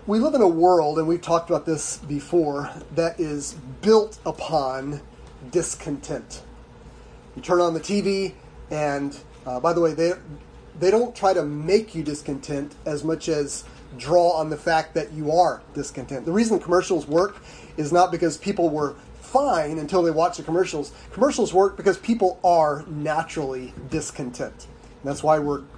We live in a world, and we've talked about this before, that is built upon discontent. You turn on the TV, and by the way, they don't try to make you discontent as much as draw on the fact that you are discontent. The reason commercials work is not because people were fine until they watch the commercials. Commercials work because people are naturally discontent. And that's why we're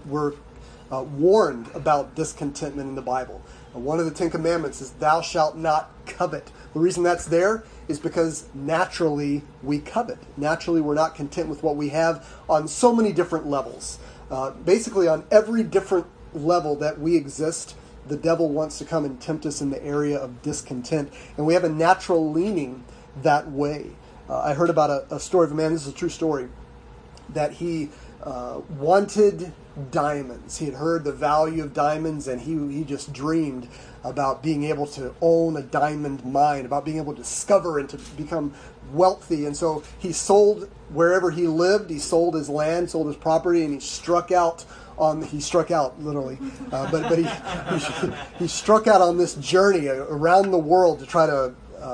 warned about discontentment in the Bible. One of the Ten Commandments is thou shalt not covet. The reason that's there is because naturally we covet. Naturally we're not content with what we have on so many different levels. Basically on every different level that we exist, the devil wants to come and tempt us in the area of discontent. And we have a natural leaning that way. I heard about a story of a man, this is a true story, that he wanted diamonds. He had heard the value of diamonds, and he just dreamed about being able to own a diamond mine, about being able to discover and to become wealthy. And so he sold wherever he lived. He sold his land, sold his property, and he struck out literally, but he struck out on this journey around the world to try to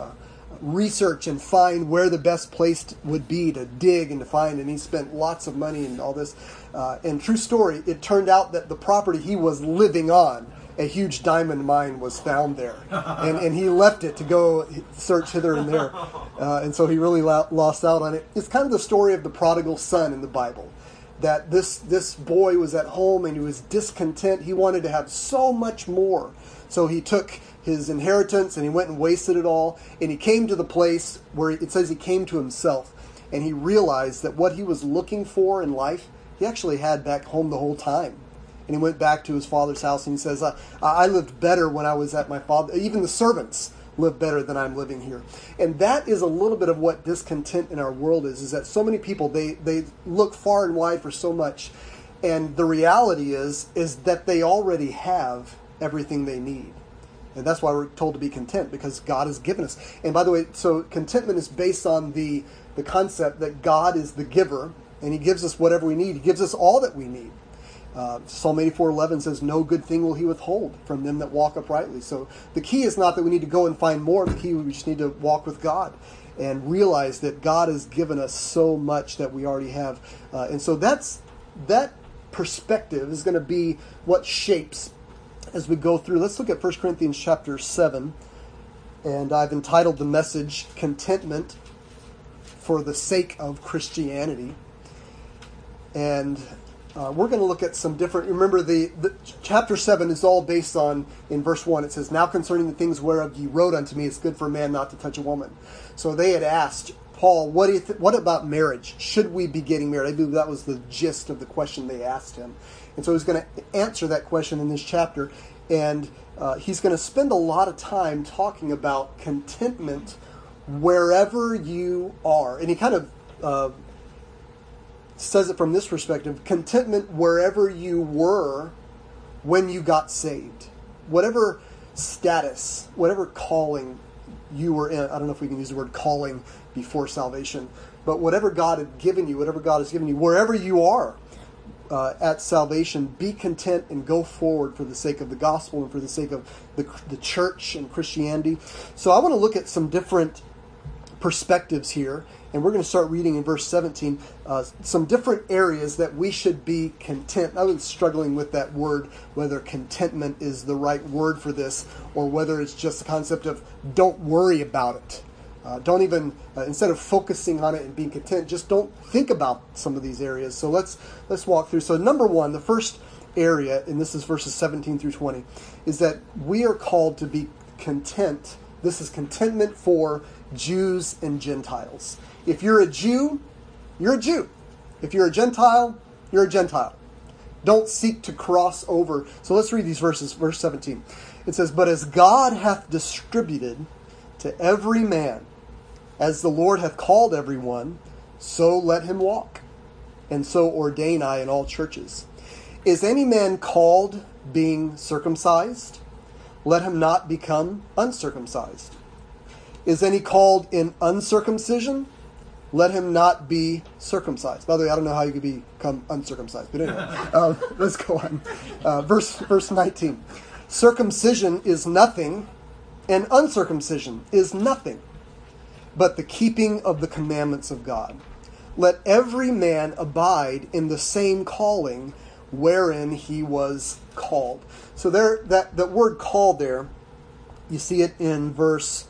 research and find where the best place would be to dig and to find, and he spent lots of money and all this. And true story, it turned out that the property he was living on, a huge diamond mine was found there. And he left it to go search hither and there. And so he really lost out on it. It's kind of the story of the prodigal son in the Bible. That this boy was at home and he was discontent. He wanted to have so much more. So he took his inheritance and he went and wasted it all. And he came to the place where it says he came to himself. And he realized that what he was looking for in life, he actually had back home the whole time. And he went back to his father's house and he says, I lived better when I was at my father. Even the servants live better than I'm living here. And that is a little bit of what discontent in our world is that so many people, they look far and wide for so much. And the reality is that they already have everything they need. And that's why we're told to be content, because God has given us. And by the way, so contentment is based on the concept that God is the giver, and he gives us whatever we need. He gives us all that we need. Psalm 84:11 says, no good thing will he withhold from them that walk uprightly. So the key is not that we need to go and find more. The key, we just need to walk with God and realize that God has given us so much that we already have. And so that perspective is going to be what shapes as we go through. Let's look at 1 Corinthians chapter 7. And I've entitled the message, Contentment for the Sake of Christianity. And we're going to look at some different, remember the chapter 7 is all based on, in verse 1, it says, now concerning the things whereof ye wrote unto me, it's good for a man not to touch a woman. So they had asked Paul, what about marriage? Should we be getting married? I believe that was the gist of the question they asked him. And so he's going to answer that question in this chapter. And he's going to spend a lot of time talking about contentment wherever you are. And he kind of says it from this perspective, contentment wherever you were when you got saved. Whatever status, whatever calling you were in, I don't know if we can use the word calling before salvation, but whatever God had given you, whatever God has given you, wherever you are at salvation, be content and go forward for the sake of the gospel and for the sake of the church and Christianity. So I want to look at some different perspectives here. And we're going to start reading in verse 17 some different areas that we should be content. I was struggling with that word, whether contentment is the right word for this, or whether it's just the concept of don't worry about it. Don't even, instead of focusing on it and being content, just don't think about some of these areas. So let's walk through. So number one, the first area, and this is verses 17 through 20, is that we are called to be content. This is contentment for Jews and Gentiles. If you're a Jew, you're a Jew. If you're a Gentile, you're a Gentile. Don't seek to cross over. So let's read these verses. Verse 17. It says, but as God hath distributed to every man, as the Lord hath called everyone, so let him walk. And so ordain I in all churches. Is any man called being circumcised? Let him not become uncircumcised. Is any called in uncircumcision? Let him not be circumcised. By the way, I don't know how you could become uncircumcised, but anyway, let's go on. Verse 19. Circumcision is nothing, and uncircumcision is nothing, but the keeping of the commandments of God. Let every man abide in the same calling wherein he was called. So there, that word called there, you see it in verse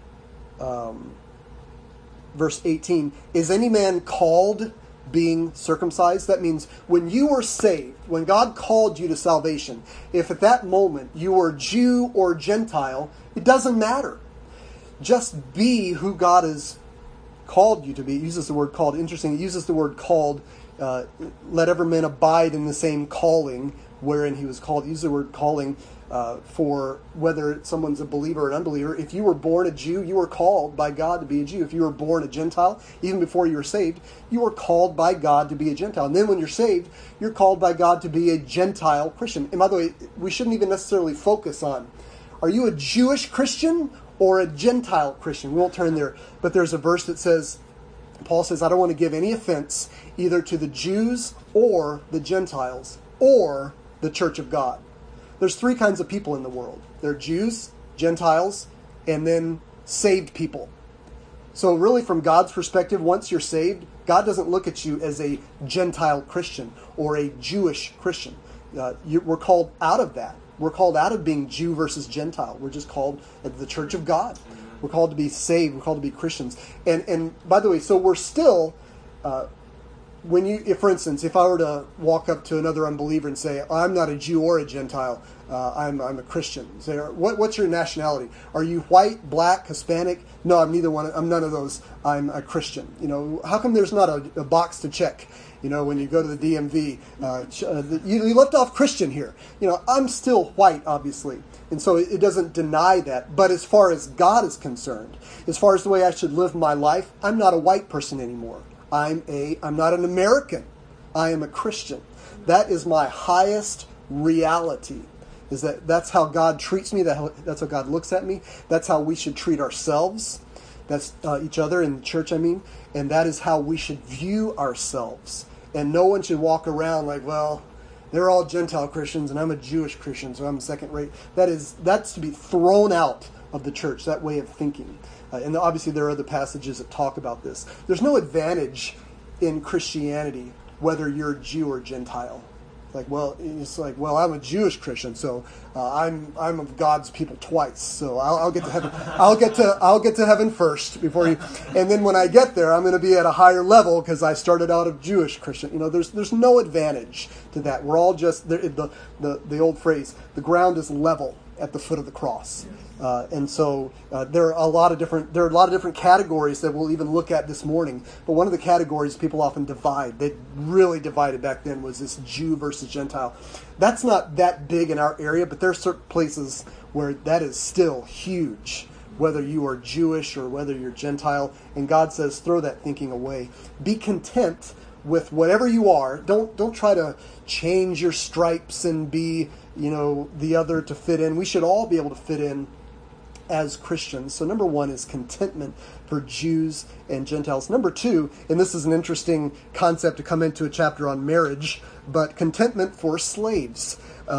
18. Is any man called being circumcised? That means when you were saved, when God called you to salvation, if at that moment you were Jew or Gentile, it doesn't matter. Just be who God has called you to be. It uses the word called. Interesting. It uses the word called. Let every man abide in the same calling wherein he was called. It uses the word calling for whether someone's a believer or an unbeliever. If you were born a Jew, you were called by God to be a Jew. If you were born a Gentile, even before you were saved, you were called by God to be a Gentile. And then when you're saved, you're called by God to be a Gentile Christian. And by the way, we shouldn't even necessarily focus on, are you a Jewish Christian or a Gentile Christian? We won't turn there. But there's a verse that says, Paul says, I don't want to give any offense either to the Jews or the Gentiles or the church of God. There's three kinds of people in the world. There are Jews, Gentiles, and then saved people. So really from God's perspective, once you're saved, God doesn't look at you as a Gentile Christian or a Jewish Christian. We're called out of that. We're called out of being Jew versus Gentile. We're just called the church of God. We're called to be saved. We're called to be Christians. And by the way, so we're still... for instance, if I were to walk up to another unbeliever and say, I'm not a Jew or a Gentile, I'm a Christian. Say, what's your nationality? Are you white, black, Hispanic? No, I'm neither one. I'm none of those. I'm a Christian. How come there's not a box to check? When you go to the DMV, you left off Christian here. I'm still white, obviously. And so it doesn't deny that. But as far as God is concerned, as far as the way I should live my life, I'm not a white person anymore. I'm not an American. I am a Christian. That is my highest reality. That's how God treats me. That's how God looks at me. That's how we should treat ourselves. That's each other in church, and that is how we should view ourselves. And no one should walk around like, well, they're all Gentile Christians and I'm a Jewish Christian, so I'm second rate. That's to be thrown out of the church, that way of thinking. And obviously there are other passages that talk about this. There's no advantage in Christianity whether you're a Jew or Gentile. I'm a Jewish Christian, so I'm of God's people twice. So I'll get to heaven. I'll get to heaven first before you. And then when I get there, I'm going to be at a higher level because I started out of Jewish Christian. There's no advantage to that. We're all just the old phrase. The ground is level at the foot of the cross. And so there are a lot of different categories that we'll even look at this morning. But one of the categories people often divide, they really divided back then, was this Jew versus Gentile. That's not that big in our area, but there are certain places where that is still huge, whether you are Jewish or whether you're Gentile. And God says, throw that thinking away. Be content with whatever you are. Don't try to change your stripes and be the other to fit in. We should all be able to fit in as Christians. So number one is contentment for Jews and Gentiles. Number two, and this is an interesting concept to come into a chapter on marriage, but contentment for slaves.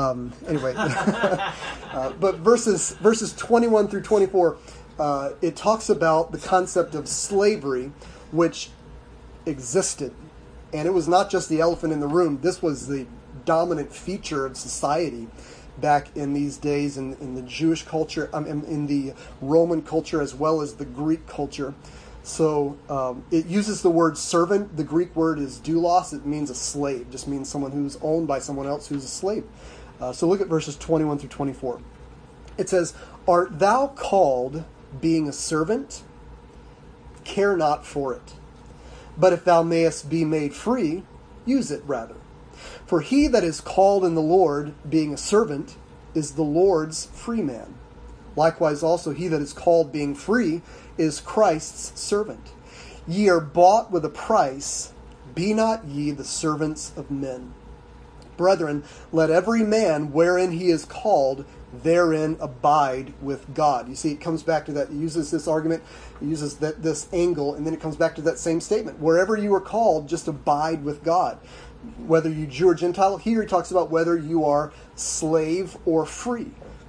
But verses 21 through 24, it talks about the concept of slavery, which existed. And it was not just the elephant in the room. This was the dominant feature of society back in these days in the Jewish culture, in the Roman culture as well as the Greek culture. So it uses the word servant. The Greek word is doulos. It means a slave. It just means someone who's owned by someone else who's a slave. So look at verses 21 through 24. It says, Art thou called being a servant? Care not for it. But if thou mayest be made free, use it rather. For he that is called in the Lord, being a servant, is the Lord's free man. Likewise also he that is called being free is Christ's servant. Ye are bought with a price, be not ye the servants of men. Brethren, let every man wherein he is called, therein abide with God. You see, it comes back to that. It uses this argument, it uses this angle, and then it comes back to that same statement. Wherever you are called, just abide with God. Whether you Jew or Gentile, here he talks about whether you are slave or free.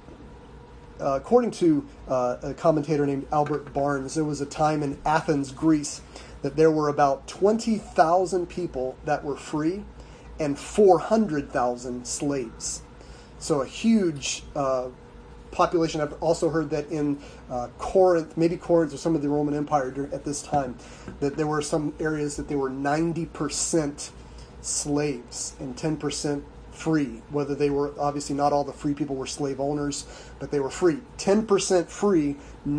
according to a commentator named Albert Barnes, there was a time in Athens, Greece, that there were about 20,000 people that were free and 400,000 slaves. So a huge population. I've also heard that in Corinth, maybe Corinth or some of the Roman Empire at this time, that there were some areas that they were 90% slaves and 10% free. Whether they were, obviously not all the free people were slave owners, but they were free. 10% free,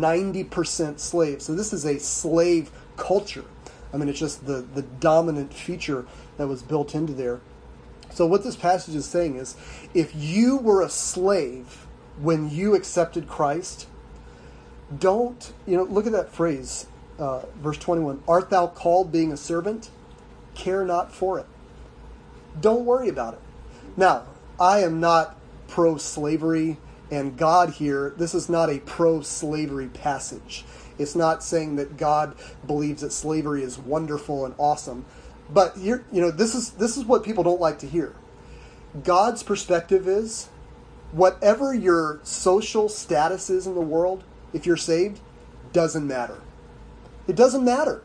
90% slaves. So this is a slave culture. I mean, it's just the dominant feature that was built into there. So what this passage is saying is, if you were a slave when you accepted Christ, don't, look at that phrase, verse 21, art thou called being a servant? Care not for it. Don't worry about it. Now, I am not pro-slavery, and God here, this is not a pro-slavery passage. It's not saying that God believes that slavery is wonderful and awesome. But this is what people don't like to hear. God's perspective is, whatever your social status is in the world, if you're saved, doesn't matter. It doesn't matter.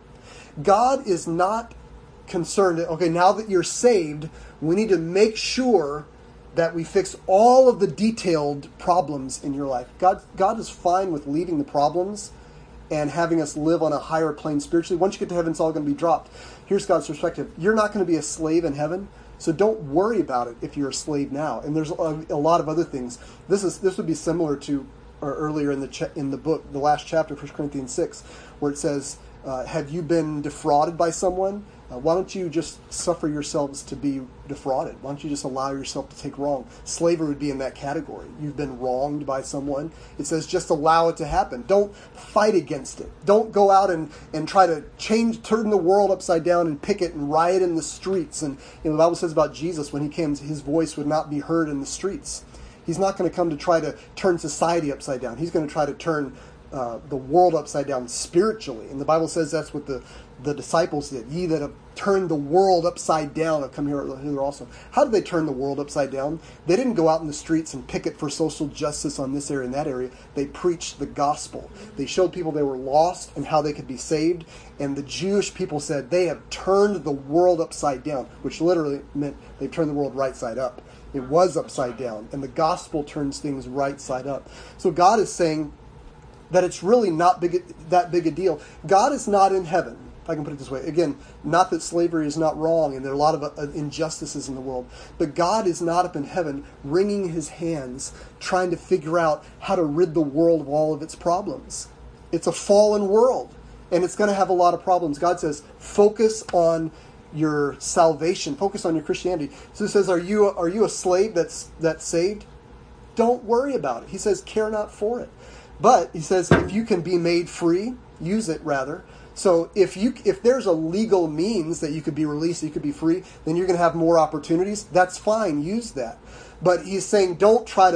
God is not concerned that, okay, now that you're saved, we need to make sure that we fix all of the detailed problems in your life. God is fine with leaving the problems and having us live on a higher plane spiritually. Once you get to heaven, it's all going to be dropped. Here's God's perspective. You're not going to be a slave in heaven, so don't worry about it if you're a slave now. And there's a lot of other things. This would be similar to earlier in the book, the last chapter, 1 Corinthians 6, where it says, have you been defrauded by someone? Why don't you just suffer yourselves to be defrauded? Why don't you just allow yourself to take wrong? Slavery would be in that category. You've been wronged by someone. It says just allow it to happen. Don't fight against it. Don't go out and try to turn the world upside down and picket and riot in the streets. And the Bible says about Jesus, when he came, his voice would not be heard in the streets. He's not going to come to try to turn society upside down. He's going to try to turn the world upside down spiritually. And the Bible says that's what the disciples did. Ye that have turned the world upside down have come hither also. How did they turn the world upside down? They didn't go out in the streets and picket for social justice on this area and that area. They preached the gospel. They showed people they were lost and how they could be saved. And the Jewish people said they have turned the world upside down, which literally meant they've turned the world right side up. It was upside down. And the gospel turns things right side up. So God is saying that it's really not that big a deal. God is not in heaven, if I can put it this way. Again, not that slavery is not wrong, and there are a lot of injustices in the world, but God is not up in heaven wringing his hands, trying to figure out how to rid the world of all of its problems. It's a fallen world, and it's going to have a lot of problems. God says, focus on your salvation, focus on your Christianity. So he says, are you a slave that's saved? Don't worry about it. He says, care not for it. But he says, if you can be made free, use it rather. So if there's a legal means that you could be released, you could be free, then you're going to have more opportunities. That's fine. Use that. But he's saying, don't start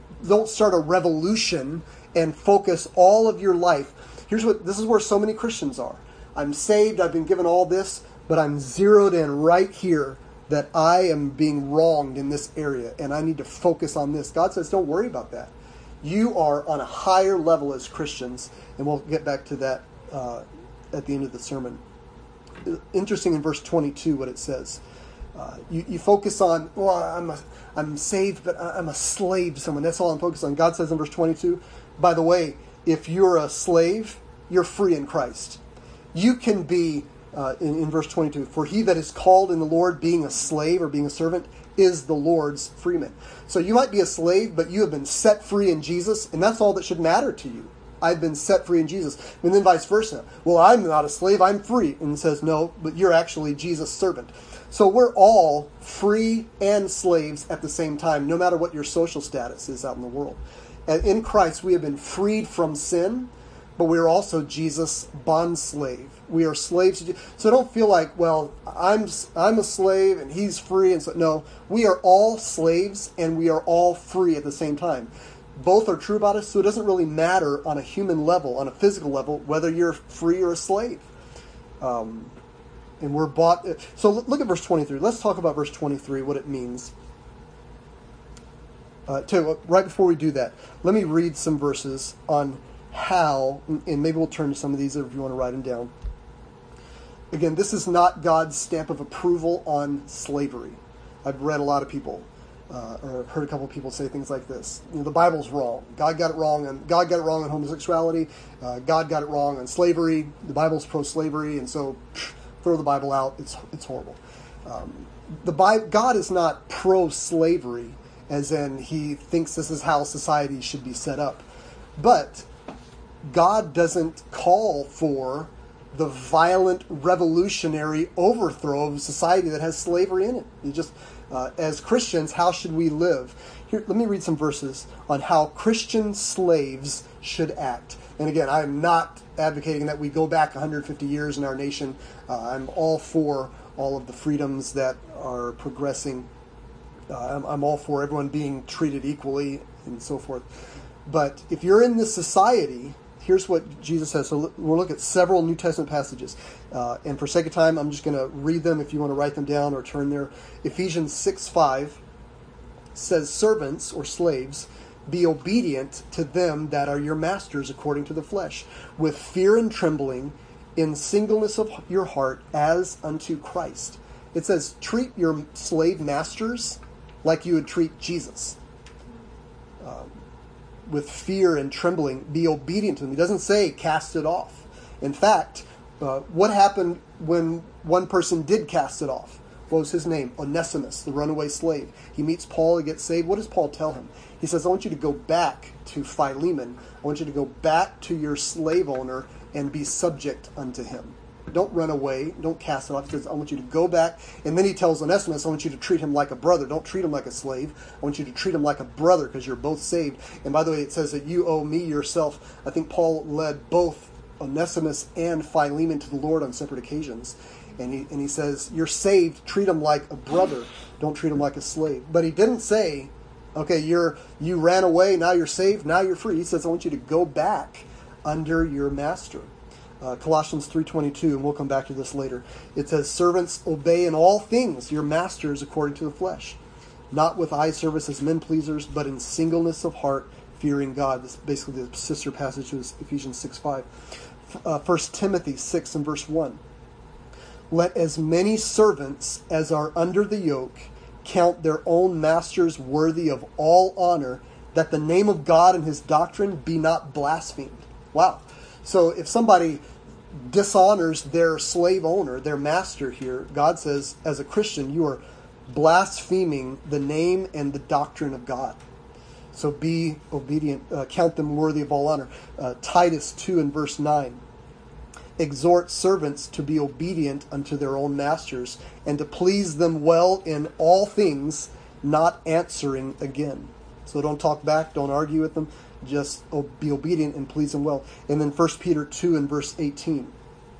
a revolution and focus all of your life. This is where so many Christians are. I'm saved. I've been given all this, but I'm zeroed in right here that I am being wronged in this area, and I need to focus on this. God says, don't worry about that. You are on a higher level as Christians, and we'll get back to that at the end of the sermon. Interesting in verse 22 what it says. You focus on, I'm saved, but I'm a slave to someone. That's all I'm focused on. God says in verse 22, by the way, if you're a slave, you're free in Christ. You can be, in verse 22, for he that is called in the Lord, being a slave or being a servant, is the Lord's freeman. So you might be a slave, but you have been set free in Jesus, and that's all that should matter to you. I've been set free in Jesus. And then vice versa. Well, I'm not a slave, I'm free. And it says, no, but you're actually Jesus' servant. So we're all free and slaves at the same time, no matter what your social status is out in the world. And in Christ, we have been freed from sin, but we are also Jesus' bondslave. We are slaves to Jesus. So don't feel like, well, I'm a slave and he's free. And so, no, we are all slaves and we are all free at the same time. Both are true about us, so it doesn't really matter on a human level, on a physical level, whether you're free or a slave. And we're bought. So look at verse 23. Let's talk about verse 23, what it means. Right before we do that, let me read some verses on how, and maybe we'll turn to some of these if you want to write them down. Again, this is not God's stamp of approval on slavery. I've read a lot of people, or heard a couple of people say things like this. The Bible's wrong. God got it wrong on homosexuality. God got it wrong on slavery. The Bible's pro-slavery, and so throw the Bible out. It's horrible. God is not pro-slavery, as in he thinks this is how society should be set up. But God doesn't call for the violent revolutionary overthrow of a society that has slavery in it. You just, as Christians, how should we live? Here, let me read some verses on how Christian slaves should act. And again, I'm not advocating that we go back 150 years in our nation. I'm all for all of the freedoms that are progressing. I'm all for everyone being treated equally and so forth. But if you're in this society, here's what Jesus says. So we'll look at several New Testament passages. And for sake of time, I'm just going to read them if you want to write them down or turn there. Ephesians 6:5 says, servants or slaves, be obedient to them that are your masters according to the flesh, with fear and trembling, in singleness of your heart, as unto Christ. It says, treat your slave masters like you would treat Jesus. With fear and trembling, be obedient to them. He doesn't say cast it off. In fact, what happened when one person did cast it off? What was his name? Onesimus, the runaway slave. He meets Paul, he gets saved. What does Paul tell him? He says, I want you to go back to Philemon. I want you to go back to your slave owner and be subject unto him. Don't run away. Don't cast it off. He says, I want you to go back. And then he tells Onesimus, I want you to treat him like a brother. Don't treat him like a slave. I want you to treat him like a brother because you're both saved. And by the way, it says that you owe me yourself. I think Paul led both Onesimus and Philemon to the Lord on separate occasions. And he says, you're saved. Treat him like a brother. Don't treat him like a slave. But he didn't say, okay, you ran away. Now you're saved. Now you're free. He says, I want you to go back under your master. Colossians 3:22, and we'll come back to this later. It says, servants, obey in all things your masters according to the flesh, not with eye service as men pleasers, but in singleness of heart, fearing God. This is basically the sister passage is Ephesians 6:5. 1 Timothy 6 and verse 1. Let as many servants as are under the yoke count their own masters worthy of all honor, that the name of God and his doctrine be not blasphemed. Wow. So if somebody dishonors their slave owner, their master here, God says, as a Christian, you are blaspheming the name and the doctrine of God. So be obedient, count them worthy of all honor. Titus 2 and verse 9. Exhort servants to be obedient unto their own masters, and to please them well in all things, not answering again. So don't talk back, don't argue with them. Just be obedient and please them well. And then 1 Peter 2 and verse 18.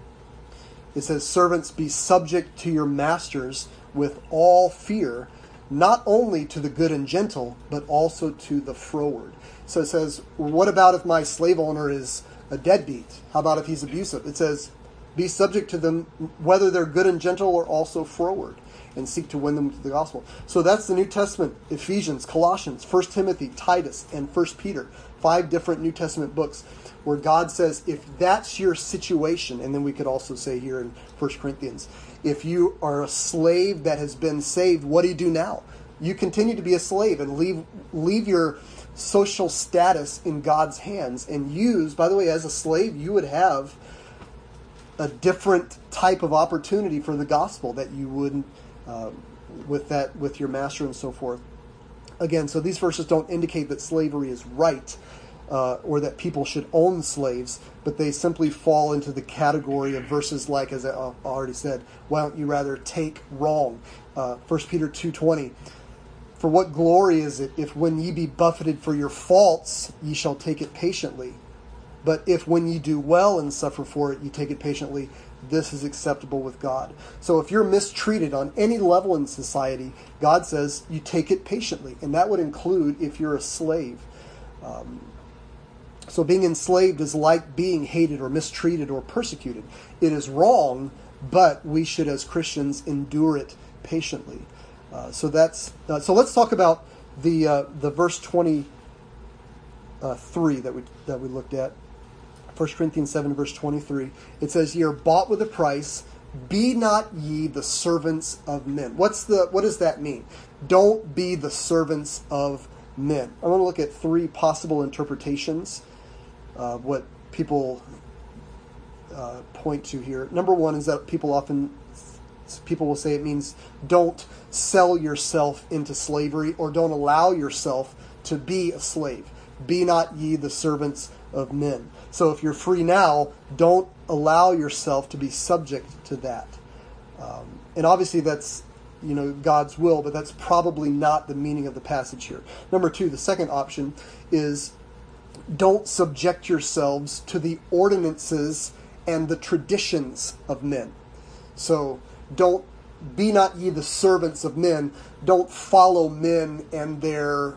It says, servants, be subject to your masters with all fear, not only to the good and gentle, but also to the froward. So it says, what about if my slave owner is a deadbeat? How about if he's abusive? It says, be subject to them, whether they're good and gentle or also froward, and seek to win them to the gospel. So that's the New Testament, Ephesians, Colossians, 1 Timothy, Titus, and 1 Peter. 5 different New Testament books where God says, if that's your situation, and then we could also say here in 1 Corinthians, if you are a slave that has been saved, what do you do now? You continue to be a slave and leave your social status in God's hands and use, by the way, as a slave, you would have a different type of opportunity for the gospel that you wouldn't with your master and so forth. Again, so these verses don't indicate that slavery is right or that people should own slaves, but they simply fall into the category of verses like, as I already said, why don't you rather take wrong? 1 Peter 2:20, for what glory is it if when ye be buffeted for your faults, ye shall take it patiently? But if when ye do well and suffer for it, ye take it patiently, this is acceptable with God. So if you're mistreated on any level in society, God says you take it patiently. And that would include if you're a slave. So being enslaved is like being hated or mistreated or persecuted. It is wrong, but we should as Christians endure it patiently. So let's talk about The verse 23 that we looked at, 1 Corinthians 7, verse 23, it says, "Ye are bought with a price. Be not ye the servants of men." What does that mean? Don't be the servants of men. I want to look at three possible interpretations of what people point to here. Number one is that people will say it means don't sell yourself into slavery, or don't allow yourself to be a slave. Be not ye the servants of men. So if you're free now, don't allow yourself to be subject to that. And obviously that's God's will, but that's probably not the meaning of the passage here. Number two, the second option is don't subject yourselves to the ordinances and the traditions of men. So don't be not ye the servants of men. Don't follow men and their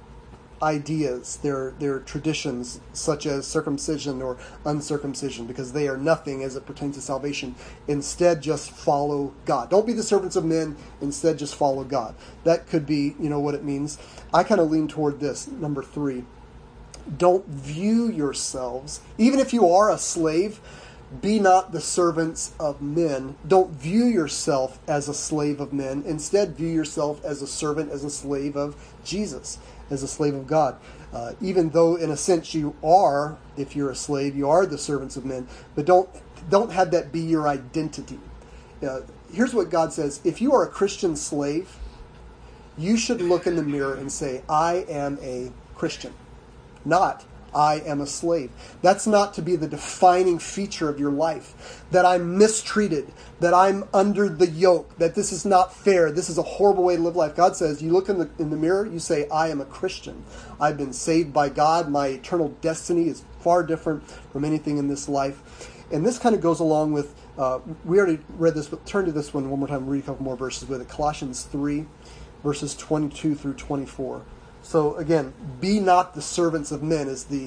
ideas, their traditions, such as circumcision or uncircumcision, because they are nothing as it pertains to salvation. Instead, just follow God. Don't be the servants of men. Instead, just follow God. That could be, what it means. I kind of lean toward this, number three. Don't view yourselves, even if you are a slave, be not the servants of men. Don't view yourself as a slave of men. Instead, view yourself as a servant, as a slave of Jesus, as a slave of God. Even though, in a sense, you are, if you're a slave, you are the servants of men, but don't have that be your identity. Here's what God says. If you are a Christian slave, you should look in the mirror and say, I am a Christian, not I am a slave. That's not to be the defining feature of your life, that I'm mistreated, that I'm under the yoke, that this is not fair, this is a horrible way to live life. God says, you look in the mirror, you say, I am a Christian. I've been saved by God. My eternal destiny is far different from anything in this life. And this kind of goes along with, we already read this, but turn to this one more time, read a couple more verses with it. Colossians 3, verses 22 through 24. So again, be not the servants of men is the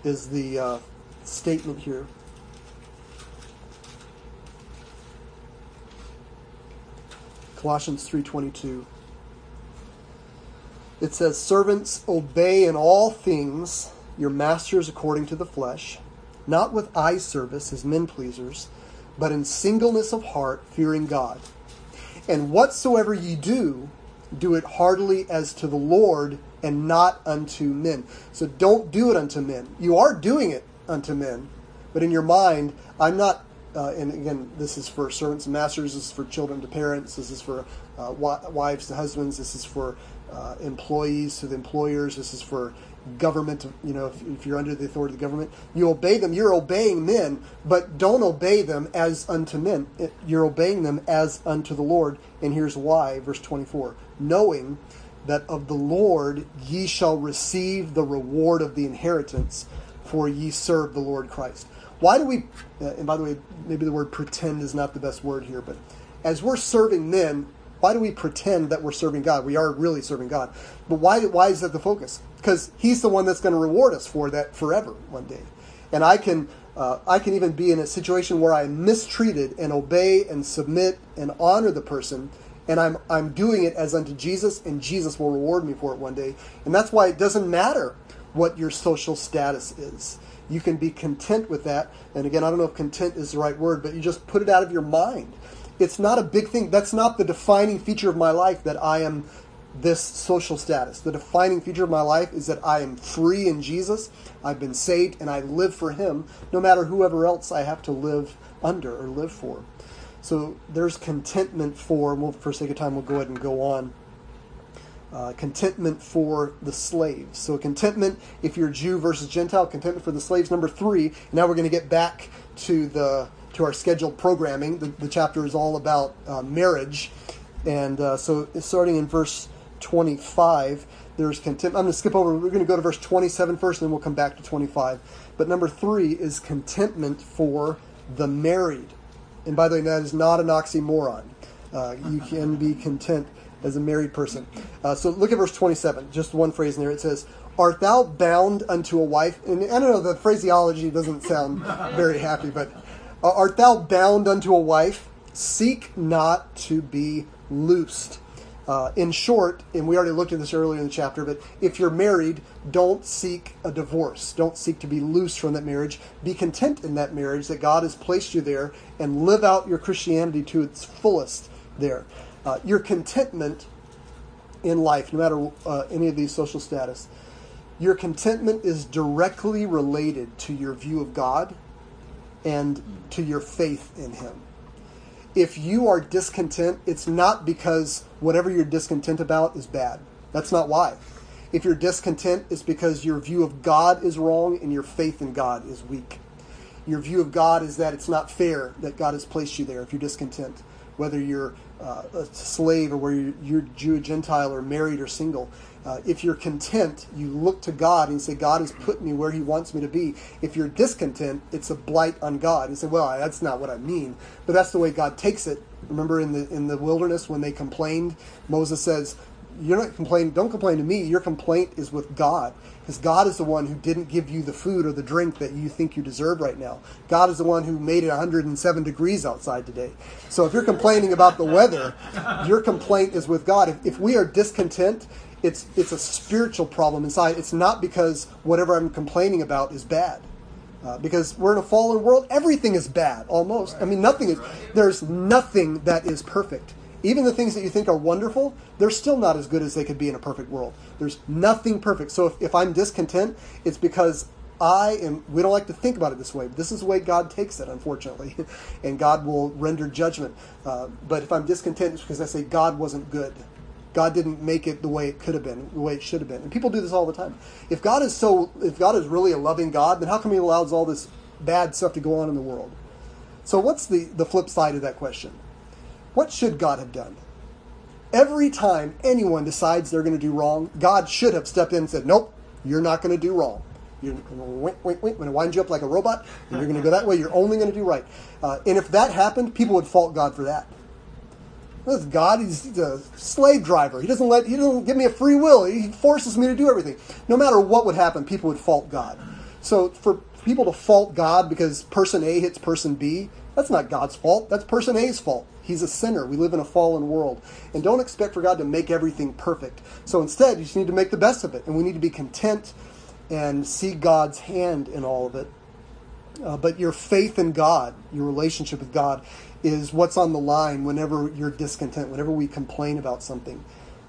statement here. Colossians 3:22. It says, "Servants, obey in all things your masters according to the flesh, not with eye service as men pleasers, but in singleness of heart, fearing God. And whatsoever ye do, do it heartily as to the Lord, and not unto men." So don't do it unto men. You are doing it unto men, but in your mind, I'm not, and again, this is for servants and masters, this is for children to parents, this is for wives to husbands, this is for employees to the employers, this is for government, if you're under the authority of the government. You obey them, you're obeying men, but don't obey them as unto men. You're obeying them as unto the Lord, and here's why, verse 24. "Knowing that of the Lord ye shall receive the reward of the inheritance, for ye serve the Lord Christ." Why do we, and by the way, maybe the word pretend is not the best word here, but as we're serving men, why do we pretend that we're serving God? We are really serving God. But why is that the focus? Because He's the one that's going to reward us for that forever one day. And I can even be in a situation where I'm mistreated and obey and submit and honor the person, and I'm doing it as unto Jesus, and Jesus will reward me for it one day. And that's why it doesn't matter what your social status is. You can be content with that. And again, I don't know if content is the right word, but you just put it out of your mind. It's not a big thing. That's not the defining feature of my life, that I am this social status. The defining feature of my life is that I am free in Jesus. I've been saved, and I live for Him, no matter whoever else I have to live under or live for. So there's contentment for, for sake of time, we'll go ahead and go on. Contentment for the slaves. So contentment, if you're Jew versus Gentile, contentment for the slaves. Number 3, now we're going to get back to our scheduled programming. The chapter is all about marriage. And so starting in verse 25, there's contentment. I'm going to skip over. We're going to go to verse 27 first, and then we'll come back to 25. But number 3 is contentment for the married. And by the way, that is not an oxymoron. You can be content as a married person. So look at verse 27, just one phrase in there. It says, "Art thou bound unto a wife?" And I don't know, the phraseology doesn't sound very happy, but "Art thou bound unto a wife? Seek not to be loosed." In short, and we already looked at this earlier in the chapter, but if you're married, don't seek a divorce. Don't seek to be loose from that marriage. Be content in that marriage that God has placed you there, and live out your Christianity to its fullest there. Your contentment in life, no matter any of these social status, your contentment is directly related to your view of God and to your faith in Him. If you are discontent, it's not because whatever you're discontent about is bad. That's not why. If you're discontent, it's because your view of God is wrong and your faith in God is weak. Your view of God is that it's not fair that God has placed you there if you're discontent, whether you're a slave or whether you're Jew, Gentile, or married or single. If you're content, you look to God and say, God has put me where He wants me to be. If you're discontent, it's a blight on God. You say, well, that's not what I mean. But that's the way God takes it. Remember in the wilderness when they complained, Moses says, don't complain to me. Your complaint is with God. Because God is the one who didn't give you the food or the drink that you think you deserve right now. God is the one who made it 107 degrees outside today. So if you're complaining about the weather, your complaint is with God. If we are discontent, it's a spiritual problem inside. It's not because whatever I'm complaining about is bad. Because we're in a fallen world, everything is bad, almost. I mean, there's nothing that is perfect. Even the things that you think are wonderful, they're still not as good as they could be in a perfect world. There's nothing perfect. So if I'm discontent, it's because we don't like to think about it this way. This is the way God takes it, unfortunately. And God will render judgment. But if I'm discontent, it's because I say God wasn't good. God didn't make it the way it could have been, the way it should have been. And people do this all the time. If God is really a loving God, then how come He allows all this bad stuff to go on in the world? So what's the flip side of that question? What should God have done? Every time anyone decides they're going to do wrong, God should have stepped in and said, nope, you're not going to do wrong. You're going to wink, wink, wink. I'm going to wind you up like a robot, and you're going to go that way. You're only going to do right. And if that happened, people would fault God for that. This God, he's a slave driver. He doesn't give me a free will. He forces me to do everything. No matter what would happen, people would fault God. So for people to fault God because person A hits person B, that's not God's fault. That's person A's fault. He's a sinner. We live in a fallen world. And don't expect for God to make everything perfect. So instead, you just need to make the best of it. And we need to be content and see God's hand in all of it. But your faith in God, your relationship with God, is what's on the line whenever you're discontent, whenever we complain about something.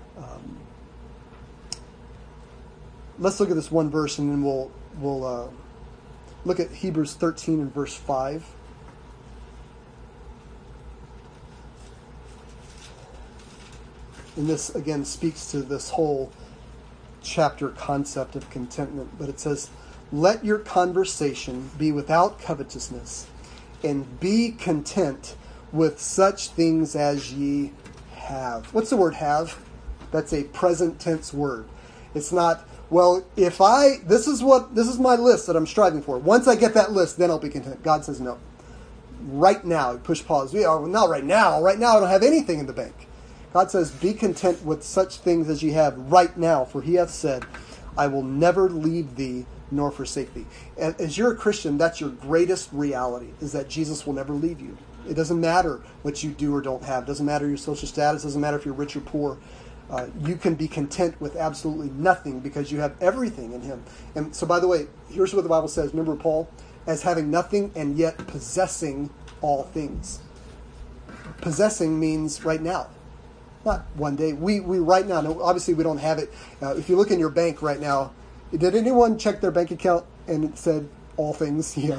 Let's look at this one verse, and then we'll look at Hebrews 13 and verse 5. And this, again, speaks to this whole chapter concept of contentment. But it says, let your conversation be without covetousness, and be content with such things as ye have. What's the word have? That's a present tense word. It's not, well, this is my list that I'm striving for. Once I get that list, then I'll be content. God says no. Right now, push pause. Not right now. Right now I don't have anything in the bank. God says, be content with such things as ye have right now, for He hath said, I will never leave thee nor forsake thee. As you're a Christian, that's your greatest reality, is that Jesus will never leave you. It doesn't matter what you do or don't have. It doesn't matter your social status. It doesn't matter if you're rich or poor. You can be content with absolutely nothing because you have everything in Him. And so, by the way, here's what the Bible says. Remember Paul? As having nothing and yet possessing all things. Possessing means right now. Not one day. We right now, obviously we don't have it. If you look in your bank right now, did anyone check their bank account and it said all things? Yeah.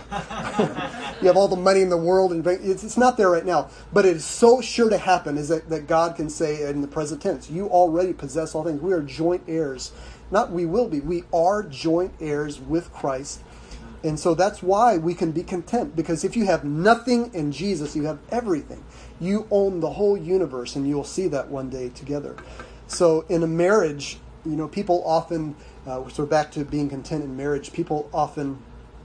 You have all the money in the world, and it's not there right now. But it is so sure to happen is that God can say in the present tense, you already possess all things. We are joint heirs. Not we will be. We are joint heirs with Christ. And so that's why we can be content. Because if you have nothing in Jesus, you have everything. You own the whole universe, and you'll see that one day together. So in a marriage, people often, so back to being content in marriage, people often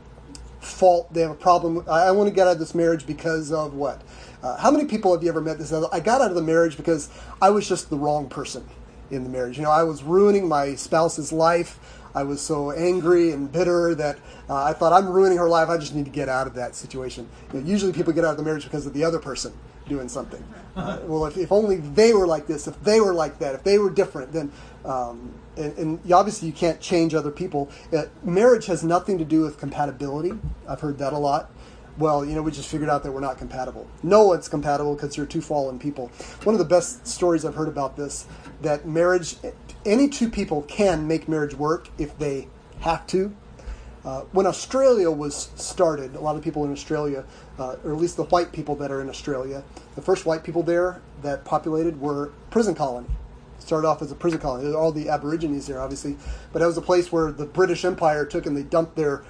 fault, they have a problem. I want to get out of this marriage because of what? How many people have you ever met this? I got out of the marriage because I was just the wrong person in the marriage. I was ruining my spouse's life. I was so angry and bitter that I thought, I'm ruining her life. I just need to get out of that situation. Usually people get out of the marriage because of the other person. doing something. Well, if only they were like this, if they were like that, if they were different, then and obviously you can't change other people. Marriage has nothing to do with compatibility. I've heard that a lot. Well, we just figured out that we're not compatible. No one's compatible because you're two fallen people. One of the best stories I've heard about this, that marriage, any two people can make marriage work if they have to. When Australia was started, a lot of people in Australia, or at least the white people that are in Australia, the first white people there that populated were prison colony. Started off as a prison colony. There were all the Aborigines there, obviously, but that was a place where the British Empire took and they dumped their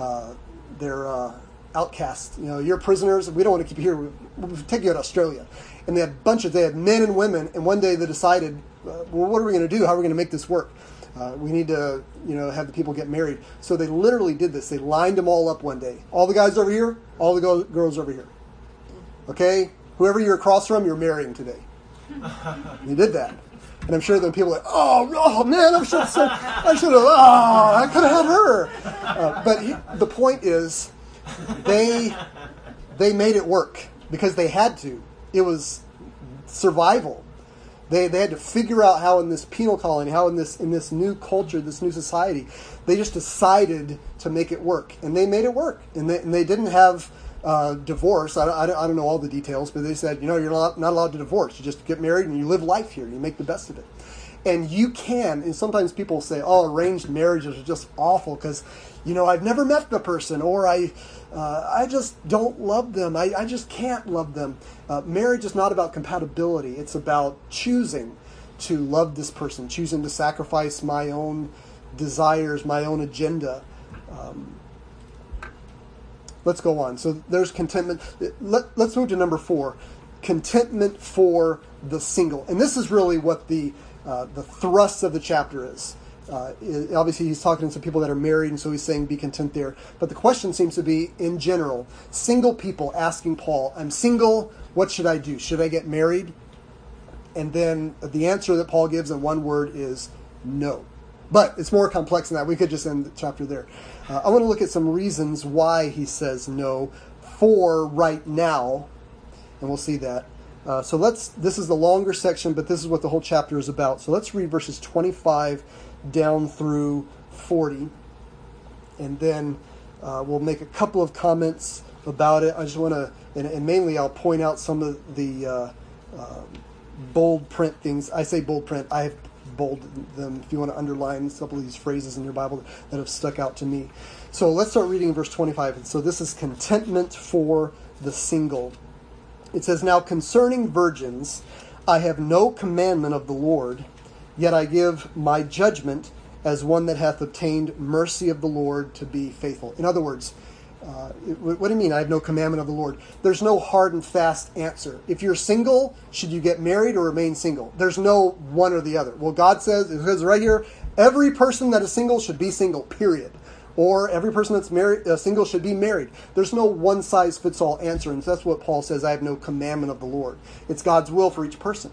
outcasts. You're prisoners. We don't want to keep you here. We'll take you to Australia. And they had men and women. And one day they decided, well, what are we going to do? How are we going to make this work? We need to, have the people get married. So they literally did this. They lined them all up one day. All the guys over here, all the girls over here. Okay? Whoever you're across from, you're marrying today. They did that. And I'm sure there were people like, oh man, I could have had her. But the point is, they made it work because they had to. It was survival. They had to figure out how in this penal colony, how in this new culture, this new society, they just decided to make it work, and they made it work. And they didn't have divorce. I don't know all the details, but they said, you're not allowed to divorce. You just get married and you live life here. And you make the best of it. And you can. And sometimes people say, arranged marriages are just awful because, I've never met the person, or I just don't love them. I just can't love them. Marriage is not about compatibility. It's about choosing to love this person, choosing to sacrifice my own desires, my own agenda. Let's go on. So there's contentment. Let's move to number 4, contentment for the single. And this is really what the thrust of the chapter is. Obviously, he's talking to some people that are married, and so he's saying be content there. But the question seems to be, in general, single people asking Paul, I'm single, what should I do? Should I get married? And then the answer that Paul gives in one word is no. But it's more complex than that. We could just end the chapter there. I want to look at some reasons why he says no for right now, and we'll see that. This is the longer section, but this is what the whole chapter is about. So let's read verses 25 down through 40, and then we'll make a couple of comments about it. I just want to, and mainly I'll point out some of the bold print things. I say bold print. I have bolded them if you want to underline a couple of these phrases in your Bible that have stuck out to me. So let's start reading verse 25. And so this is contentment for the single. It says, now concerning virgins, I have no commandment of the Lord, yet I give my judgment as one that hath obtained mercy of the Lord to be faithful. In other words, what do you mean I have no commandment of the Lord? There's no hard and fast answer. If you're single, should you get married or remain single? There's no one or the other. Well, God says, it says right here, every person that is single should be single, period. Or every person that's married, single should be married. There's no one-size-fits-all answer, and that's what Paul says, I have no commandment of the Lord. It's God's will for each person.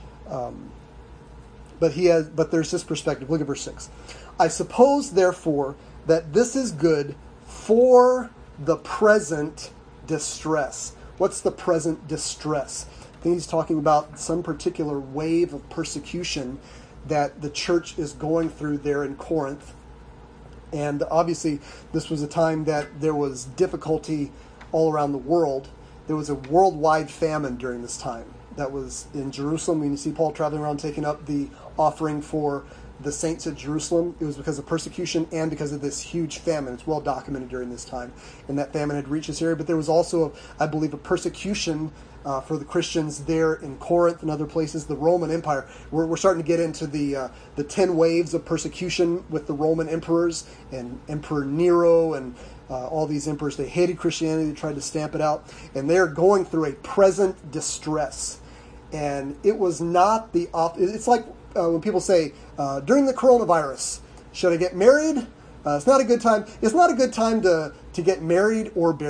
But there's this perspective. Look at verse 6. I suppose, therefore, that this is good for the present distress. What's the present distress? I think he's talking about some particular wave of persecution that the church is going through there in Corinth. And obviously, this was a time that there was difficulty all around the world. There was a worldwide famine during this time. That was in Jerusalem. When you see Paul traveling around taking up the offering for the saints at Jerusalem, it was because of persecution and because of this huge famine. It's well documented during this time. And that famine had reached this area. But there was also, I believe, a persecution for the Christians there in Corinth and other places. The Roman Empire. We're starting to get into the 10 waves of persecution with the Roman emperors and Emperor Nero and all these emperors. They hated Christianity. They tried to stamp it out. And they're going through a present distress. And it was not the... It's like when people say, during the coronavirus, should I get married? It's not a good time. It's not a good time to get married or buried.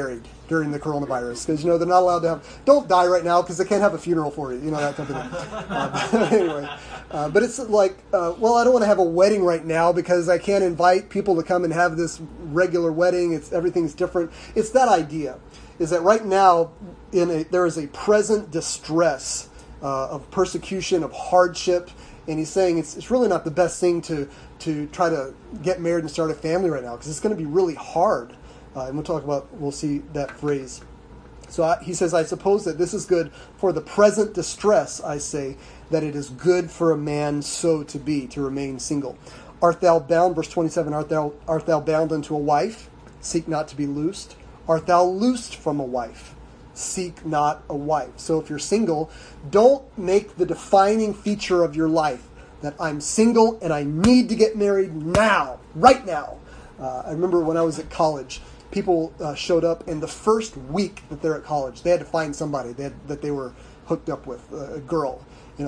during the coronavirus, because they're not allowed to have. Don't die right now because they can't have a funeral for you. That type of thing. Anyway, but it's like, well, I don't want to have a wedding right now because I can't invite people to come and have this regular wedding. Everything's different. It's that idea, is that right now there is a present distress of persecution, of hardship, and he's saying it's really not the best thing to try to get married and start a family right now, because it's going to be really hard. And we'll see that phrase. So he says, I suppose that this is good for the present distress, I say, that it is good for a man so to be, to remain single. Art thou bound, verse 27, art thou bound unto a wife? Seek not to be loosed. Art thou loosed from a wife? Seek not a wife. So if you're single, don't make the defining feature of your life that I'm single and I need to get married now, right now. I remember when I was at college, people showed up, and the first week that they're at college, they had to find somebody that they were hooked up with, a girl.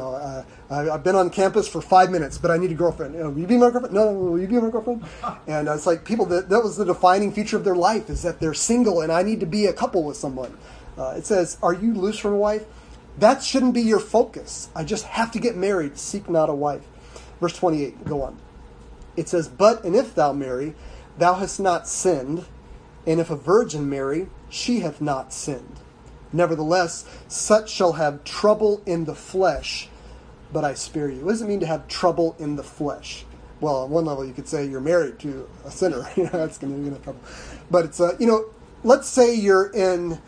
I've been on campus for 5 minutes, but I need a girlfriend. Will you be my girlfriend? No, will you be my girlfriend? And it's like people that was the defining feature of their life, is that they're single and I need to be a couple with someone. It says, are you loose from a wife? That shouldn't be your focus. I just have to get married. Seek not a wife. Verse 28, go on. It says, and if thou marry, thou hast not sinned, and if a virgin marry, she hath not sinned. Nevertheless, such shall have trouble in the flesh, but I spare you. What does it mean to have trouble in the flesh? Well, on one level, you could say you're married to a sinner. That's going to be trouble. But it's, let's say you're in,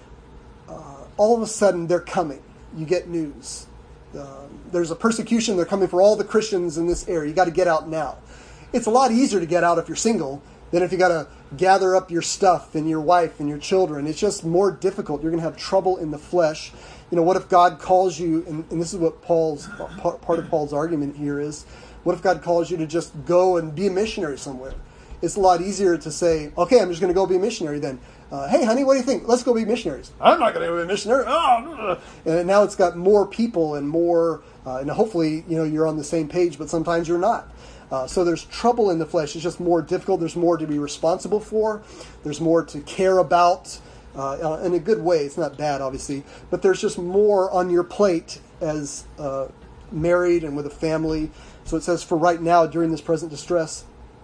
all of a sudden they're coming. You get news. There's a persecution. They're coming for all the Christians in this area. You got to get out now. It's a lot easier to get out if you're single than if you got to gather up your stuff and your wife and your children. It's just more difficult. You're going to have trouble in the flesh. What if God calls you, and this is what part of Paul's argument here is, what if God calls you to just go and be a missionary somewhere? It's a lot easier to say, okay, I'm just going to go be a missionary then. Hey, honey, what do you think? Let's go be missionaries. I'm not going to be a missionary. Oh. And now it's got more people and more, and hopefully, you're on the same page, but sometimes you're not. So there's trouble in the flesh. It's just more difficult. There's more to be responsible for. There's more to care about in a good way. It's not bad, obviously. But there's just more on your plate as married and with a family. So it says, for right now, during this present distress,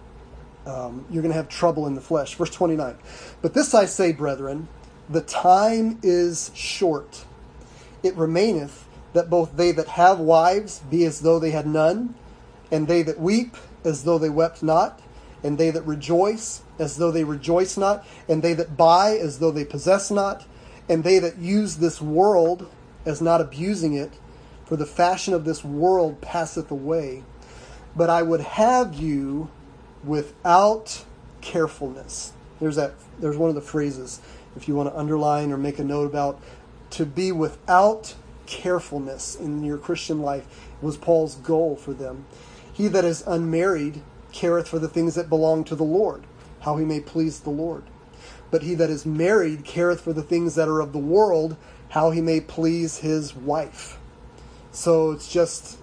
you're going to have trouble in the flesh. Verse 29. But this I say, brethren, the time is short. It remaineth that both they that have wives be as though they had none, and they that weep as though they wept not, and they that rejoice as though they rejoice not, and they that buy as though they possess not, and they that use this world as not abusing it, for the fashion of this world passeth away. But I would have you without carefulness. There's one of the phrases, if you want to underline or make a note about, to be without carefulness in your Christian life was Paul's goal for them. He that is unmarried careth for the things that belong to the Lord, how he may please the Lord. But he that is married careth for the things that are of the world, how he may please his wife. So it's just,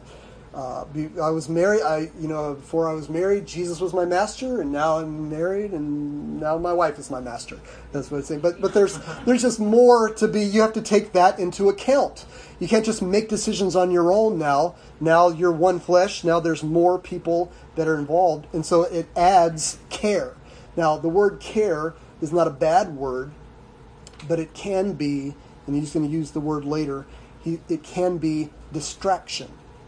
I was married. Before I was married, Jesus was my master, and now I'm married, and now my wife is my master. That's what it's saying. But there's just more to be. You have to take that into account. You can't just make decisions on your own now. Now you're one flesh. Now there's more people that are involved, and so it adds care. Now the word care is not a bad word, but it can be, and he's going to use the word later. It can be distraction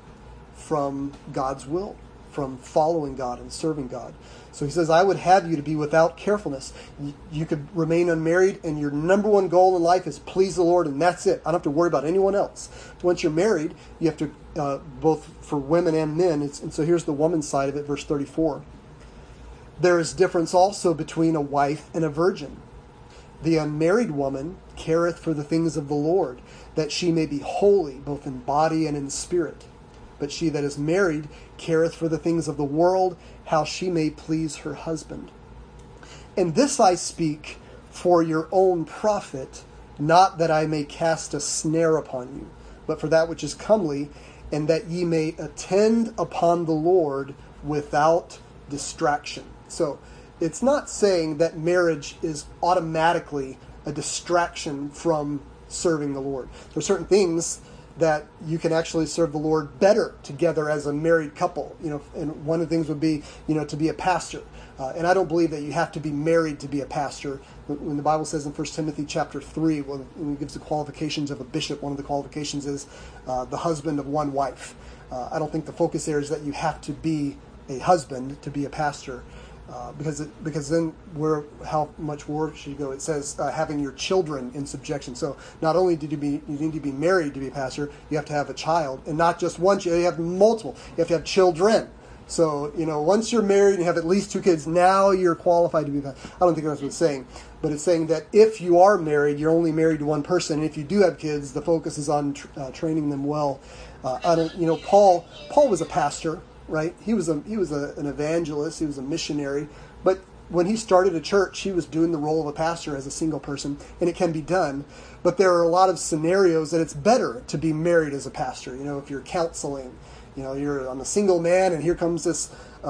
from God's will, from following God and serving God. So he says, I would have you to be without carefulness. You could remain unmarried, and your number one goal in life is please the Lord, and that's it. I don't have to worry about anyone else. Once you're married, you have to, both for women and men, and so here's the woman's side of it, verse 34. There is difference also between a wife and a virgin. The unmarried woman careth for the things of the Lord, that she may be holy, both in body and in spirit. But she that is married careth for the things of the world, how she may please her husband. And this I speak for your own profit, not that I may cast a snare upon you, but for that which is comely, and that ye may attend upon the Lord without distraction. So it's not saying that marriage is automatically a distraction from serving the Lord. There are certain things that you can actually serve the Lord better together as a married couple. And one of the things would be, to be a pastor. And I don't believe that you have to be married to be a pastor. When the Bible says in 1 Timothy chapter 3, when it gives the qualifications of a bishop, one of the qualifications is the husband of one wife. I don't think the focus there is that you have to be a husband to be a pastor. Because then how much more should you go? It says having your children in subjection. So not only you need to be married to be a pastor, you have to have a child, and not just one child. You have multiple. You have to have children. So once you're married and you have at least 2 kids, now you're qualified to be a pastor. I don't think that's what it's saying, but it's saying that if you are married, you're only married to one person, and if you do have kids, the focus is on training them well. Paul was a pastor. Right? He was an evangelist. He was a missionary. But when he started a church, he was doing the role of a pastor as a single person, and it can be done. But there are a lot of scenarios that it's better to be married as a pastor. If you're counseling, I'm a single man, and here comes this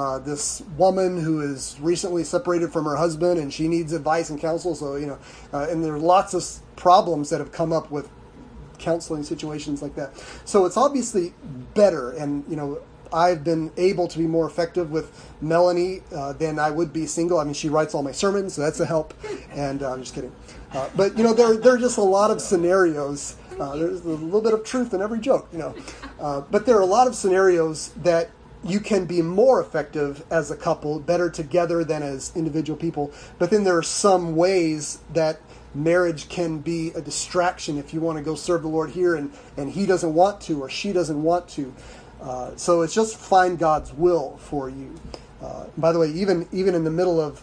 woman who is recently separated from her husband, and she needs advice and counsel. So and there are lots of problems that have come up with counseling situations like that. So it's obviously better, and I've been able to be more effective with Melanie than I would be single. I mean, she writes all my sermons, so that's a help. And I'm just kidding. But there are just a lot of scenarios. There's a little bit of truth in every joke, But there are a lot of scenarios that you can be more effective as a couple, better together than as individual people. But then there are some ways that marriage can be a distraction if you want to go serve the Lord here and he doesn't want to or she doesn't want to. So it's just find God's will for you. By the way, even in the middle of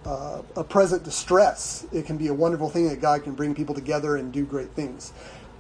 a present distress, it can be a wonderful thing that God can bring people together and do great things.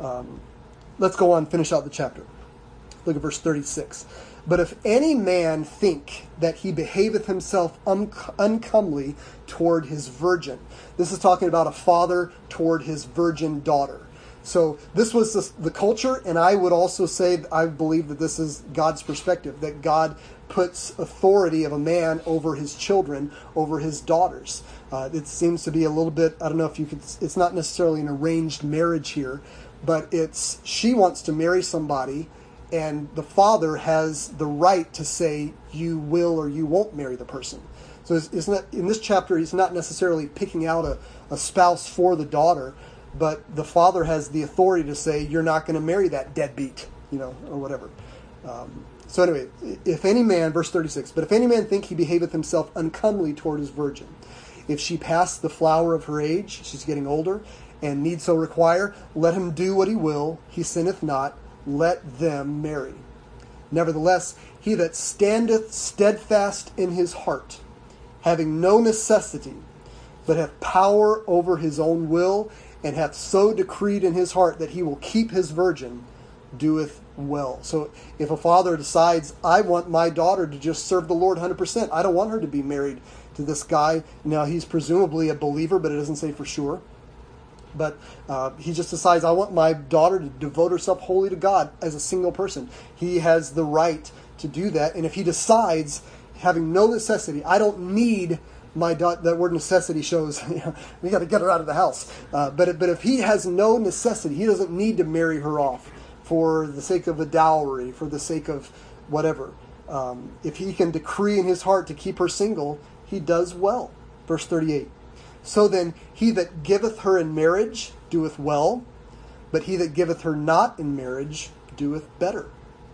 Let's go on, finish out the chapter. Look at verse 36. But if any man think that he behaveth himself uncomely toward his virgin. This is talking about a father toward his virgin daughter. So this was the culture, and I would also say I believe that this is God's perspective, that God puts authority of a man over his children, over his daughters. It seems to be a little bit, I don't know if you could, it's not necessarily an arranged marriage here, but she wants to marry somebody, and the father has the right to say you will or you won't marry the person. So it's not, in this chapter, he's not necessarily picking out a spouse for the daughter, but the father has the authority to say, you're not going to marry that deadbeat, or whatever. So anyway, if any man, verse 36, but if any man think he behaveth himself uncomely toward his virgin, if she pass the flower of her age, she's getting older, and need so require, let him do what he will, he sinneth not, let them marry. Nevertheless, he that standeth steadfast in his heart, having no necessity, but hath power over his own will, and hath so decreed in his heart that he will keep his virgin, doeth well. So if a father decides, I want my daughter to just serve the Lord 100%, I don't want her to be married to this guy. Now, he's presumably a believer, but it doesn't say for sure. But he just decides, I want my daughter to devote herself wholly to God as a single person. He has the right to do that. And if he decides, having no necessity, I don't need my daughter, that word necessity shows, we got to get her out of the house. But if he has no necessity, he doesn't need to marry her off for the sake of a dowry, for the sake of whatever. If he can decree in his heart to keep her single, he does well. Verse 38. So then, he that giveth her in marriage doeth well, but he that giveth her not in marriage doeth better.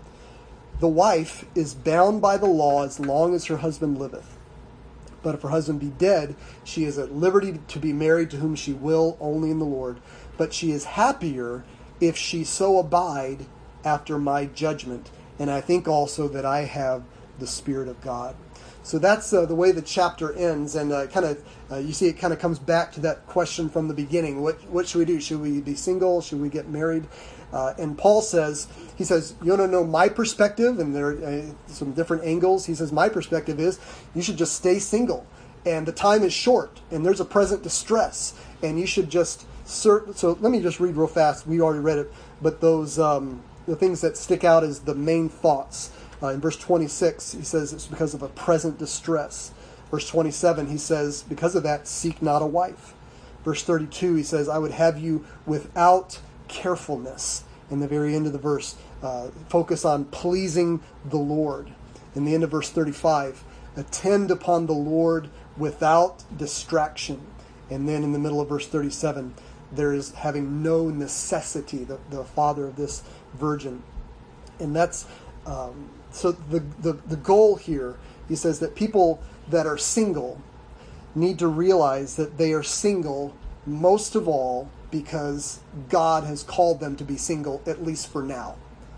The wife is bound by the law as long as her husband liveth. But if her husband be dead, she is at liberty to be married to whom she will, only in the Lord. But she is happier if she so abide after my judgment. And I think also that I have the Spirit of God. So that's the way the chapter ends, and you see it kind of comes back to that question from the beginning. What should we do? Should we be single? Should we get married? And Paul says, you want to know my perspective, and there are some different angles. He says, my perspective is you should just stay single, and the time is short, and there's a present distress, and you should just So let me just read real fast. We already read it, but those the things that stick out as the main thoughts. In verse 26, he says it's because of a present distress. Verse 27, he says, because of that, seek not a wife. verse 32, he says, I would have you without carefulness. In the very end of the verse, focus on pleasing the Lord. In the end of verse 35, attend upon the Lord without distraction. And then in the middle of verse 37, there is having no necessity, the father of this virgin. And that's, so the goal here, he says that people that are single need to realize that they are single most of all because God has called them to be single, at least for now.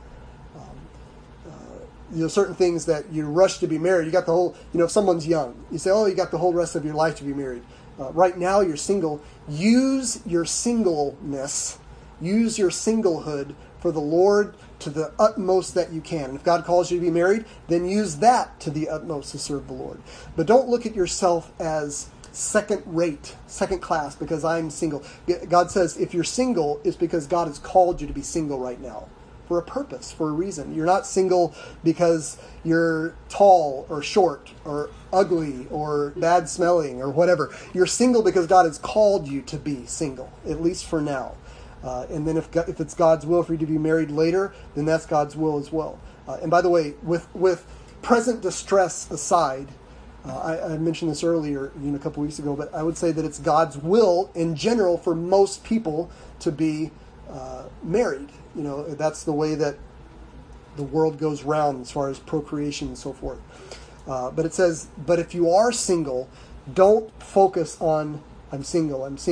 Certain things that you rush to be married, you got the whole, if someone's young, you say, oh, you got the whole rest of your life to be married. Right now you're single. Use your singleness, use your singlehood for the Lord to the utmost that you can. And if God calls you to be married, then use that to the utmost to serve the Lord. But don't look at yourself as second rate, second class, because I'm single. God says if you're single, it's because God has called you to be single right now for a purpose, for a reason. You're not single because you're tall or short or ugly or bad smelling or whatever. You're single because God has called you to be single, at least for now. And then if it's God's will for you to be married later, then that's God's will as well. And by the way, with present distress aside, I mentioned this earlier, a couple weeks ago, but I would say that it's God's will in general for most people to be married. That's the way that the world goes round as far as procreation and so forth. But it says, but if you are single, don't focus on, I'm single. There's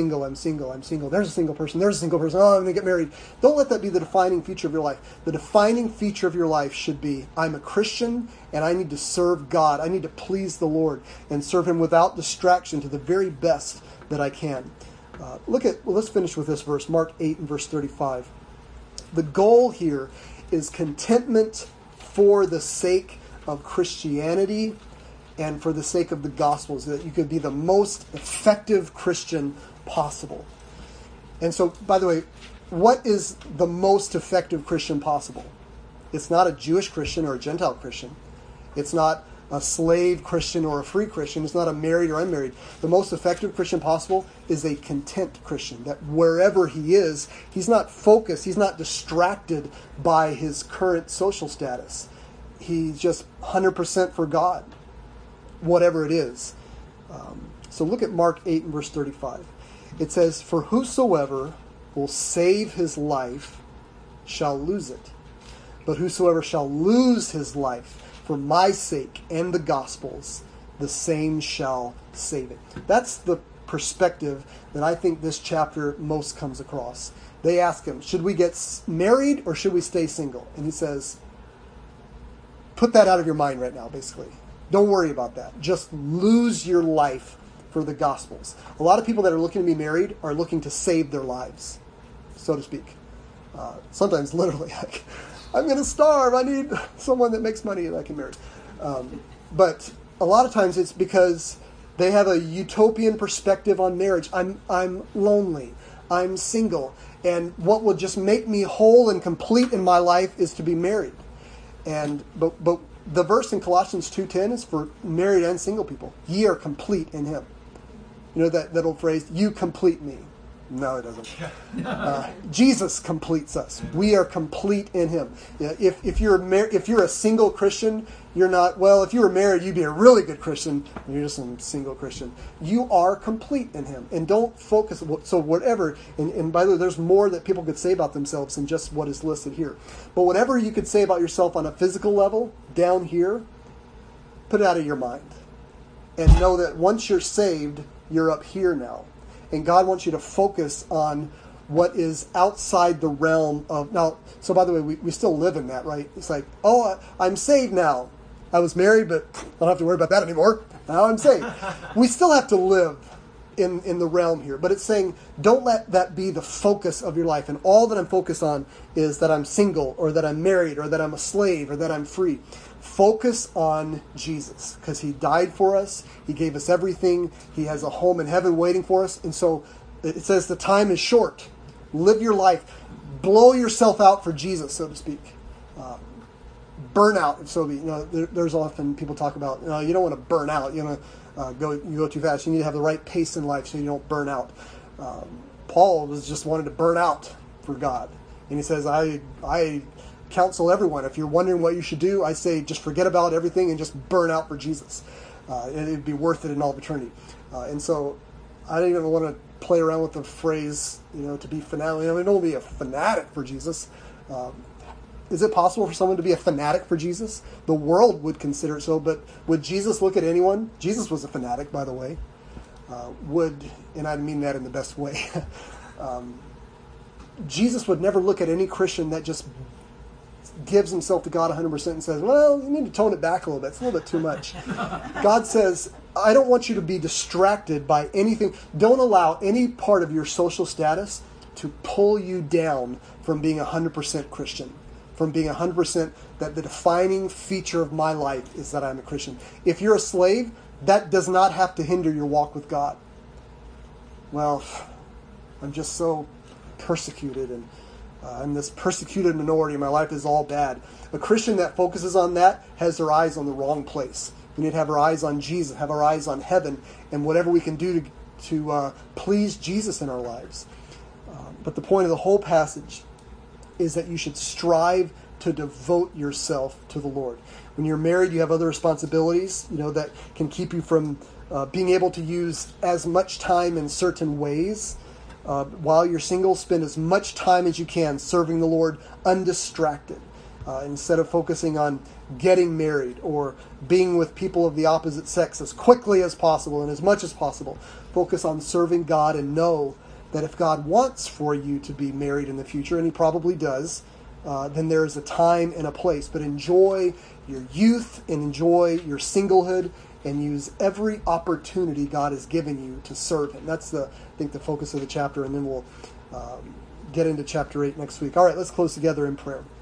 a single person. Oh, I'm going to get married. Don't let that be the defining feature of your life. The defining feature of your life should be, I'm a Christian and I need to serve God. I need to please the Lord and serve Him without distraction to the very best that I can. Let's finish with this verse, Mark 8 and verse 35. The goal here is contentment for the sake of Christianity and for the sake of the gospel, so that you could be the most effective Christian possible. And so, by the way, what is the most effective Christian possible? It's not a Jewish Christian or a Gentile Christian. It's not a slave Christian or a free Christian. It's not a married or unmarried. The most effective Christian possible is a content Christian, that wherever he is, he's not focused, he's not distracted by his current social status. He's just 100% for God, whatever it is. So look at Mark 8 and verse 35. It says, for whosoever will save his life shall lose it. But whosoever shall lose his life for my sake and the gospel's, the same shall save it. That's the perspective that I think this chapter most comes across. They ask him, should we get married or should we stay single? And he says, put that out of your mind right now, basically. Don't worry about that. Just lose your life for the gospel's. A lot of people that are looking to be married are looking to save their lives, so to speak. Sometimes literally, like, I'm going to starve. I need someone that makes money that I can marry. But a lot of times it's because they have a utopian perspective on marriage. I'm lonely. I'm single. And what will just make me whole and complete in my life is to be married. But the verse in Colossians 2:10 is for married and single people. Ye are complete in Him. You know that old phrase, you complete me. No, it doesn't. Jesus completes us. We are complete in Him. If you're a single Christian, you're not, well, if you were married, you'd be a really good Christian. You're just a single Christian. You are complete in Him. And don't focus, so whatever, and by the way, there's more that people could say about themselves than just what is listed here. But whatever you could say about yourself on a physical level, down here, put it out of your mind. And know that once you're saved, you're up here now. And God wants you to focus on what is outside the realm of... Now, so by the way, we still live in that, right? It's like, oh, I'm saved now. I was married, but I don't have to worry about that anymore. Now I'm saved. We still have to live in the realm here. But it's saying, don't let that be the focus of your life. And all that I'm focused on is that I'm single, or that I'm married, or that I'm a slave, or that I'm free. Focus on Jesus, because He died for us. He gave us everything. He has a home in heaven waiting for us. And so it says the time is short. Live your life. Blow yourself out for Jesus, so to speak. Burn out, if so be. There's often people talk about, you don't want to burn out. You want to go too fast. You need to have the right pace in life so you don't burn out. Paul was just wanted to burn out for God. And he says, I counsel everyone, if you're wondering what you should do, I say just forget about everything and just burn out for Jesus. It'd be worth it in all of eternity. And so I don't even want to play around with the phrase, to be fanatic. Don't be a fanatic for Jesus. Is it possible for someone to be a fanatic for Jesus? The world would consider it so, but would Jesus look at anyone? Jesus was a fanatic, by the way. And I mean that in the best way. Jesus would never look at any Christian that just gives himself to God 100% and says, well, you need to tone it back a little bit. It's a little bit too much. God says, I don't want you to be distracted by anything. Don't allow any part of your social status to pull you down from being 100% Christian, from being 100% that the defining feature of my life is that I'm a Christian. If you're a slave, that does not have to hinder your walk with God. Well, I'm just so persecuted, and I'm this persecuted minority. My life is all bad. A Christian that focuses on that has their eyes on the wrong place. We need to have our eyes on Jesus, have our eyes on heaven, and whatever we can do to please Jesus in our lives. But the point of the whole passage is that you should strive to devote yourself to the Lord. When you're married, you have other responsibilities, that can keep you from being able to use as much time in certain ways. While you're single, spend as much time as you can serving the Lord undistracted. Instead of focusing on getting married or being with people of the opposite sex as quickly as possible and as much as possible. Focus on serving God and know that if God wants for you to be married in the future, and he probably does, then there is a time and a place. But enjoy your youth and enjoy your singlehood and use every opportunity God has given you to serve him. That's the focus of the chapter, and then we'll get into chapter 8 next week. All right, let's close together in prayer.